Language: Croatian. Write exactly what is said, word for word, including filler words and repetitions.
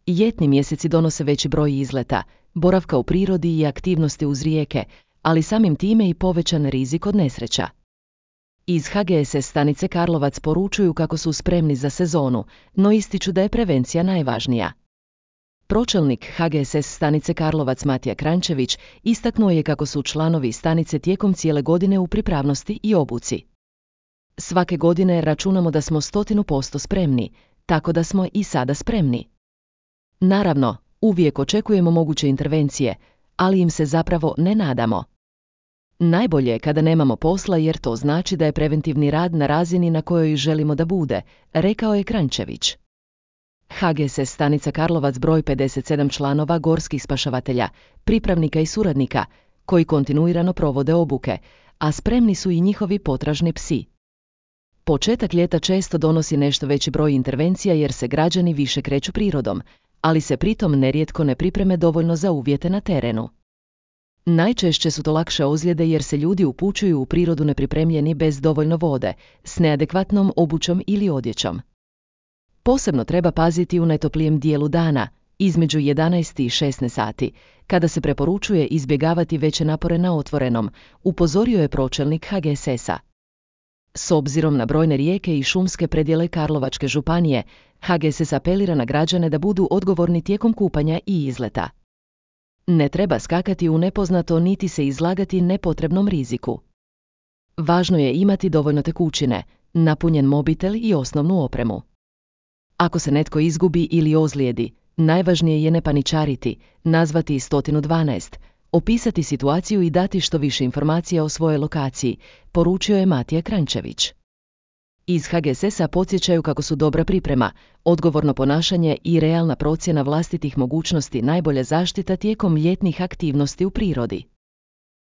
Ljetni mjeseci donose veći broj izleta, boravka u prirodi i aktivnosti uz rijeke, ali samim time i povećan rizik od nesreća. Iz H G S S stanice Karlovac poručuju kako su spremni za sezonu, no ističu da je prevencija najvažnija. Pročelnik H G S S stanice Karlovac Matija Kranjčević istaknuo je kako su članovi stanice tijekom cijele godine u pripravnosti i obuci. Svake godine računamo da smo stotinu posto spremni, tako da smo i sada spremni. Naravno, uvijek očekujemo moguće intervencije, ali im se zapravo ne nadamo. Najbolje je kada nemamo posla jer to znači da je preventivni rad na razini na kojoj želimo da bude, rekao je Kranjčević. H G S S stanica Karlovac broj pedeset sedam članova gorskih spašavatelja, pripravnika i suradnika, koji kontinuirano provode obuke, a spremni su i njihovi potražni psi. Početak ljeta često donosi nešto veći broj intervencija jer se građani više kreću prirodom, ali se pritom nerijetko ne pripreme dovoljno za uvjete na terenu. Najčešće su to lakše ozljede jer se ljudi upućuju u prirodu nepripremljeni bez dovoljno vode, s neadekvatnom obućom ili odjećom. Posebno treba paziti u najtoplijem dijelu dana, između jedanaest i šesnaest sati, kada se preporučuje izbjegavati veće napore na otvorenom, upozorio je pročelnik H G S S-a. S obzirom na brojne rijeke i šumske predjele Karlovačke županije, H G S S apelira na građane da budu odgovorni tijekom kupanja i izleta. Ne treba skakati u nepoznato niti se izlagati nepotrebnom riziku. Važno je imati dovoljno tekućine, napunjen mobitel i osnovnu opremu. Ako se netko izgubi ili ozlijedi, najvažnije je ne paničariti, nazvati sto dvanaest, opisati situaciju i dati što više informacija o svojoj lokaciji, poručio je Matija Kranjčević. Iz H G S S-a podsjećaju kako su dobra priprema, odgovorno ponašanje i realna procjena vlastitih mogućnosti najbolja zaštita tijekom ljetnih aktivnosti u prirodi.